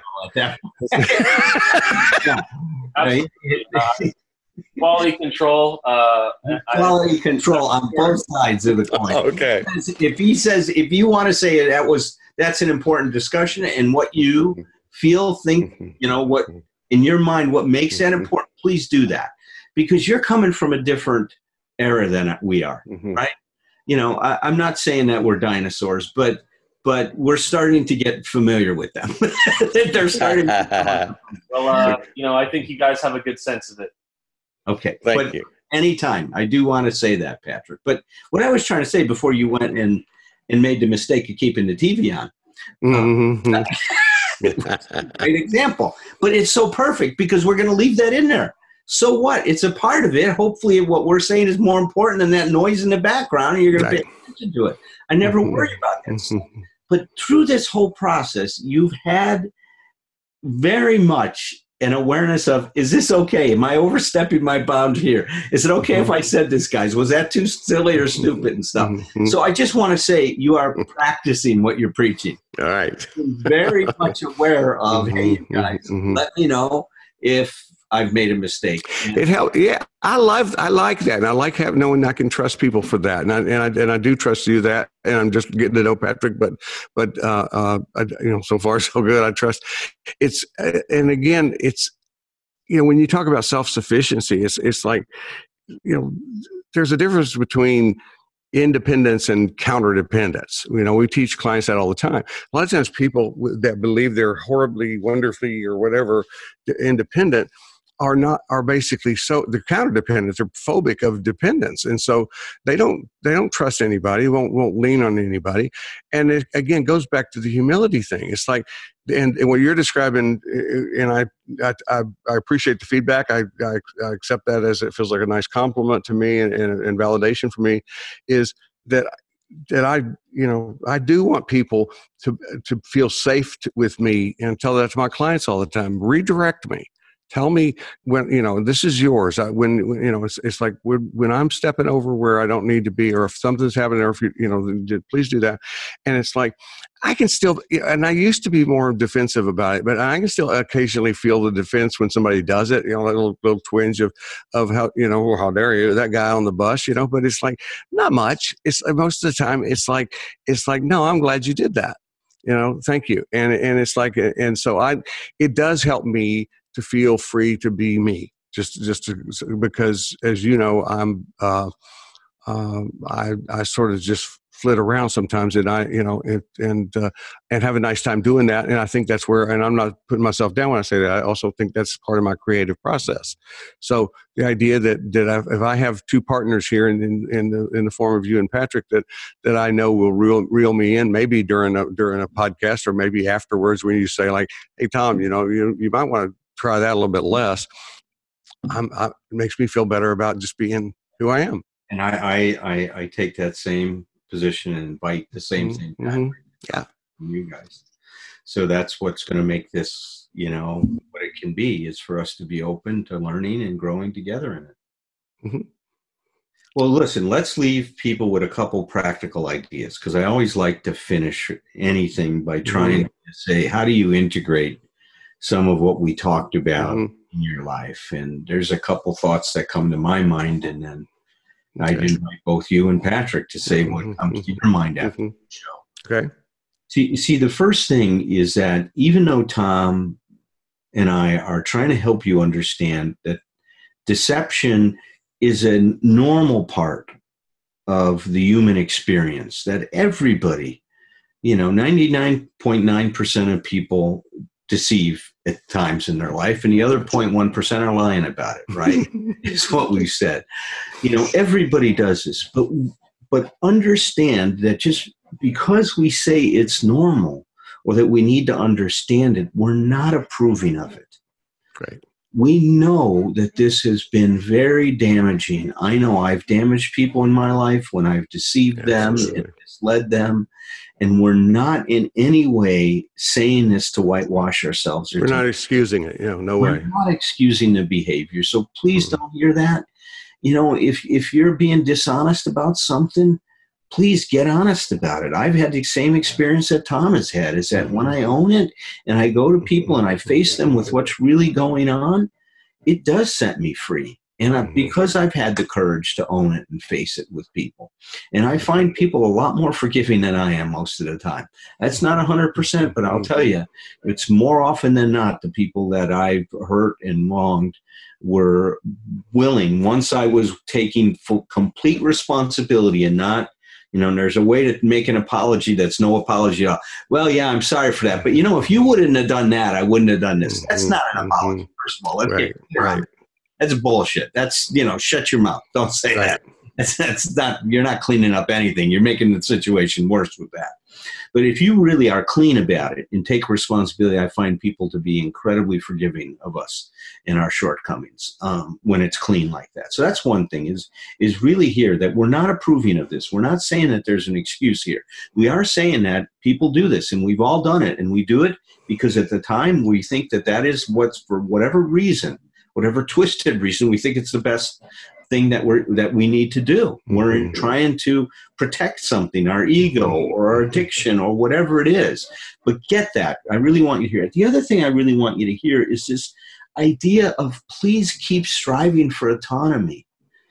yeah. Absolutely. Uh, Quality control. Uh, Quality I, control on both sides of the coin. Okay. If he says, if you want to say that was, that's an important discussion, and what you feel, think, you know, what in your mind, what makes that important, please do that, because you're coming from a different era than we are, mm-hmm. right? You know, I, I'm not saying that we're dinosaurs, but but we're starting to get familiar with them. They're starting. To well, uh, you know, I think you guys have a good sense of it. Okay. Thank but you. Anytime. I do want to say that, Patrick. But what I was trying to say before you went and, and made the mistake of keeping the T V on. Mm-hmm. Um, great example. But it's so perfect because we're going to leave that in there. So what? It's a part of it. Hopefully what we're saying is more important than that noise in the background, and you're going right. to pay attention to it. I never mm-hmm. worry about that stuff. But through this whole process, you've had very much an awareness of, is this okay? Am I overstepping my bound here? Is it okay if I said this, guys? Was that too silly or stupid and stuff? Mm-hmm. So I just want to say you are practicing what you're preaching. All right. Very much aware of, mm-hmm. hey, you guys, mm-hmm. let me know if I've made a mistake. It helped. Yeah, I love. I like that, and I like having knowing I can trust people for that, and I and I and I do trust you that. And I'm just getting to know Patrick, but but uh, uh, I, you know, so far so good. I trust. It's uh, and again, it's you know, when you talk about self sufficiency, it's it's like you know, there's a difference between independence and counterdependence. You know, we teach clients that all the time. A lot of times, people that believe they're horribly, wonderfully, or whatever independent are not are basically so they're counterdependent. They're phobic of dependence, and so they don't they don't trust anybody. Won't won't lean on anybody. And it again goes back to the humility thing. It's like, and, and what you're describing, and I I, I appreciate the feedback. I, I I accept that as it feels like a nice compliment to me and, and, and validation for me, is that. that I, you know, I do want people to to feel safe to, with me, and tell that to my clients all the time. Redirect me. Tell me when, you know, this is yours. I, when, when, you know, it's it's like when, when I'm stepping over where I don't need to be, or if something's happening, or if you, you know, please do that. And it's like, I can still, and I used to be more defensive about it, but I can still occasionally feel the defense when somebody does it, you know, a little, little twinge of, of how, you know, well, how dare you, that guy on the bus, you know, but it's like, not much. It's most of the time, it's like, it's like, no, I'm glad you did that. You know, thank you. And, and it's like, and so I, it does help me to feel free to be me, just, just to, because as you know, I'm, uh, uh, I, I sort of just flit around sometimes, and I, you know, and and, uh, and have a nice time doing that. And I think that's where, and I'm not putting myself down when I say that. I also think that's part of my creative process. So the idea that that I've, if I have two partners here in in in the, in the form of you and Patrick, that that I know will reel reel me in, maybe during a during a podcast or maybe afterwards when you say like, hey Tom, you know, you you might want to try that a little bit less. I'm, I, it makes me feel better about just being who I am. And I, I, I, I take that same position and invite the same thing back mm-hmm. yeah. from you guys. So that's what's going to make this, you know, what it can be is for us to be open to learning and growing together in it. Mm-hmm. Well, listen, let's leave people with a couple practical ideas, because I always like to finish anything by trying mm-hmm. to say, how do you integrate some of what we talked about mm-hmm. in your life? And there's a couple thoughts that come to my mind, and then okay. I'd invite both you and Patrick to say what comes to your mind after mm-hmm. the show. Okay. See, see, the first thing is that even though Tom and I are trying to help you understand that deception is a normal part of the human experience, that everybody, you know, ninety-nine point nine percent of people deceive at times in their life, and the other zero point one percent are lying about it, right? Is what we said. You know, everybody does this, but but understand that just because we say it's normal or that we need to understand it, we're not approving of it. Right. We know that this has been very damaging. I know I've damaged people in my life when I've deceived Absolutely. them and misled them. And we're not in any way saying this to whitewash ourselves. We're not excusing it. You know, no we're way. We're not excusing the behavior. So please mm-hmm. don't hear that. You know, if, if you're being dishonest about something, please get honest about it. I've had the same experience that Tom has had, is that when I own it and I go to people and I face them with what's really going on, it does set me free. And I, because I've had the courage to own it and face it with people. And I find people a lot more forgiving than I am most of the time. That's not one hundred percent, but I'll tell you, it's more often than not the people that I've hurt and wronged were willing, once I was taking full, complete responsibility and not, you know, and there's a way to make an apology that's no apology at all. Well, yeah, I'm sorry for that. But, you know, if you wouldn't have done that, I wouldn't have done this. That's not an apology, first of all. Let's right, get clear right. on it. That's bullshit. That's, you know, shut your mouth. Don't say right. that. That's, that's not, you're not cleaning up anything. You're making the situation worse with that. But if you really are clean about it and take responsibility, I find people to be incredibly forgiving of us and our shortcomings um, when it's clean like that. So that's one thing, is, is really here that we're not approving of this. We're not saying that there's an excuse here. We are saying that people do this, and we've all done it, and we do it because at the time we think that that is what's, for whatever reason, whatever twisted reason, we think it's the best thing that we're that we need to do. We're mm-hmm. trying to protect something, our ego or our addiction or whatever it is. But get that. I really want you to hear it. The other thing I really want you to hear is this idea of please keep striving for autonomy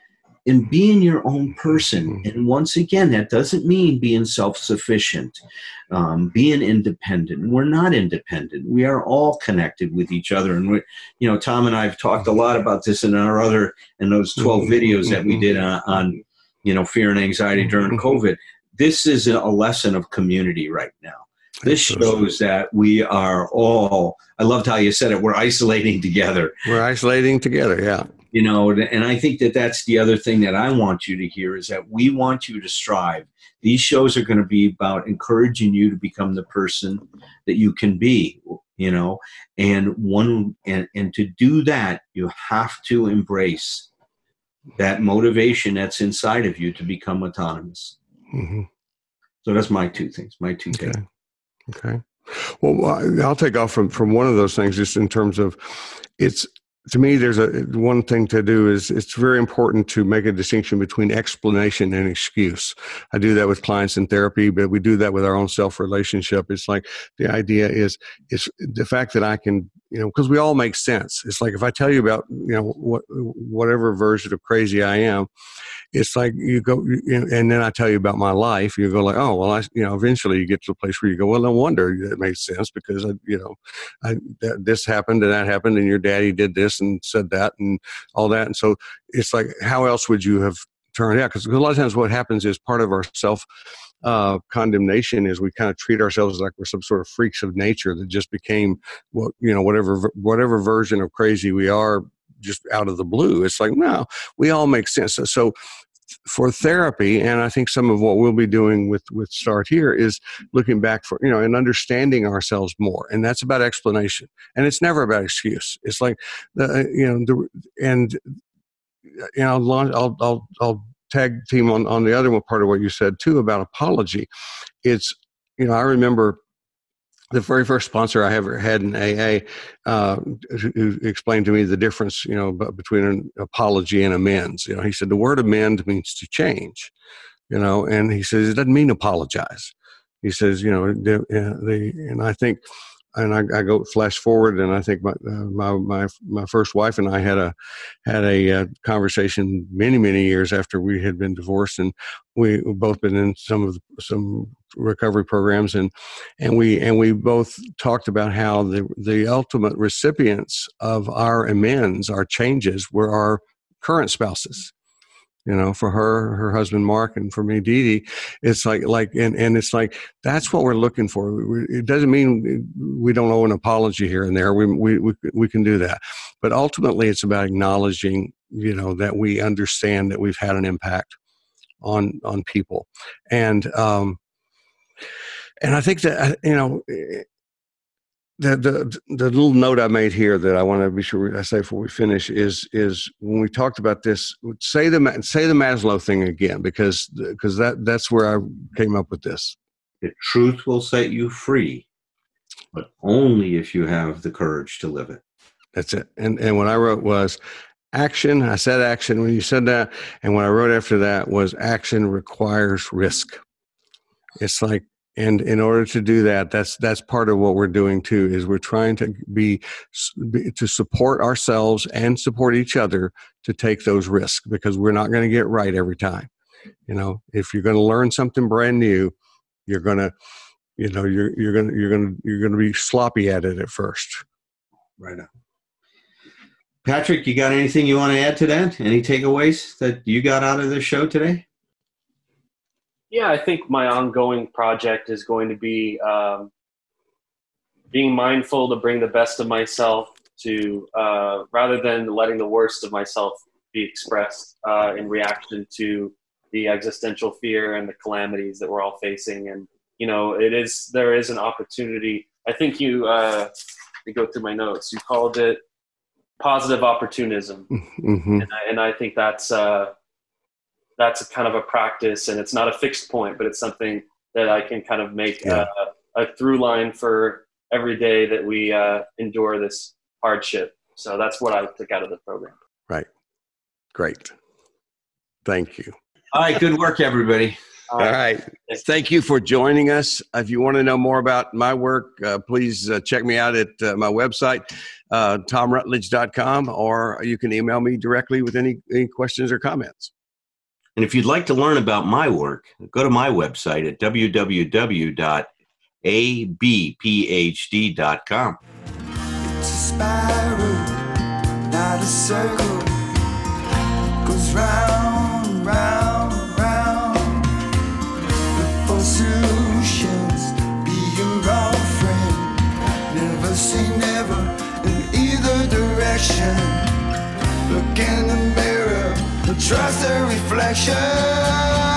and being your own person. And once again, that doesn't mean being self-sufficient, um, being independent. We're not independent. We are all connected with each other. And, we, you know, Tom and I have talked a lot about this in our other, in those twelve videos that we did on, on you know, fear and anxiety during COVID. This is a lesson of community right now. This shows that we are all, I loved how you said it, we're isolating together. We're isolating together, yeah. You know, and I think that that's the other thing that I want you to hear, is that we want you to strive. These shows are going to be about encouraging you to become the person that you can be, you know, and one, and, and to do that, you have to embrace that motivation that's inside of you to become autonomous. Mm-hmm. So that's my two things, my two okay. things. Okay. Well, I'll take off from, from one of those things, just in terms of it's, to me, there's a one thing to do is it's very important to make a distinction between explanation and excuse. I do that with clients in therapy, but we do that with our own self-relationship. It's like the idea is, is the fact that I can, you know, because we all make sense. It's like if I tell you about, you know, what, whatever version of crazy I am, it's like you go, you know, and then I tell you about my life. You go like, oh, well, I, you know, eventually you get to a place where you go, well, no wonder it makes sense because, I, you know, I, that, this happened and that happened and your daddy did this and said that and all that. And so it's like, how else would you have turned out? Because a lot of times what happens is part of our self uh, condemnation is we kind of treat ourselves like we're some sort of freaks of nature that just became what, you know, whatever, whatever version of crazy we are just out of the blue. It's like, no, we all make sense. So, so for therapy, and I think some of what we'll be doing with, with Start Here is looking back for, you know, and understanding ourselves more. And that's about explanation. And it's never about excuse. It's like, the, you know, the, and, you know, I'll, I'll, I'll tag team on, on the other one part of what you said too about apology. It's, you know, I remember the very first sponsor I ever had in A A uh, who explained to me the difference, you know, between an apology and amends. You know, he said the word amend means to change, you know, and he says it doesn't mean apologize. He says, you know, the, the and I think, and I, I go flash forward, and I think my, uh, my my my first wife and I had a had a uh, conversation many many years after we had been divorced, and we both been in some of the, some recovery programs, and and we and we both talked about how the the ultimate recipients of our amends, our changes, were our current spouses. You know, for her, her husband Mark, and for me, Dee Dee, it's like, like, and, and it's like that's what we're looking for. It doesn't mean we don't owe an apology here and there. We we we, we can do that, but ultimately, it's about acknowledging, you know, that we understand that we've had an impact on on people, and um, and I think that, you know. The, the the little note I made here that I want to be sure I say before we finish is is when we talked about this, say the say the Maslow thing again, because because that that's where I came up with this. The truth will set you free, but only if you have the courage to live it. That's it. And and what I wrote was action. I said action when you said that, and what I wrote after that was action requires risk. It's like. And in order to do that, that's that's part of what we're doing too. Is we're trying to be, be to support ourselves and support each other to take those risks, because we're not going to get right every time. You know, if you're going to learn something brand new, you're going to, you know, you're you're going to you're going to you're going to be sloppy at it at first. Right on. Patrick, you got anything you want to add to that? Any takeaways that you got out of this show today? Yeah, I think my ongoing project is going to be um, being mindful to bring the best of myself to, uh, rather than letting the worst of myself be expressed uh, in reaction to the existential fear and the calamities that we're all facing. And, you know, it is, there is an opportunity. I think you, uh, let me go through my notes. You called it positive opportunism. Mm-hmm. And, I, and I think that's, uh, that's a kind of a practice, and it's not a fixed point, but it's something that I can kind of make yeah. a, a through line for every day that we uh, endure this hardship. So that's what I took out of the program. Right. Great. Thank you. All right. Good work, everybody. All right. Thank you for joining us. If you want to know more about my work, uh, please uh, check me out at uh, my website, uh, tom rutledge dot com, or you can email me directly with any, any questions or comments. And if you'd like to learn about my work, go to my website at w w w dot a b p h d dot com. It's a spiral, not a circle. Goes round, round, round. Look for solutions, be your own friend. Never say never in either direction. Look in the mirror, trust the reflection.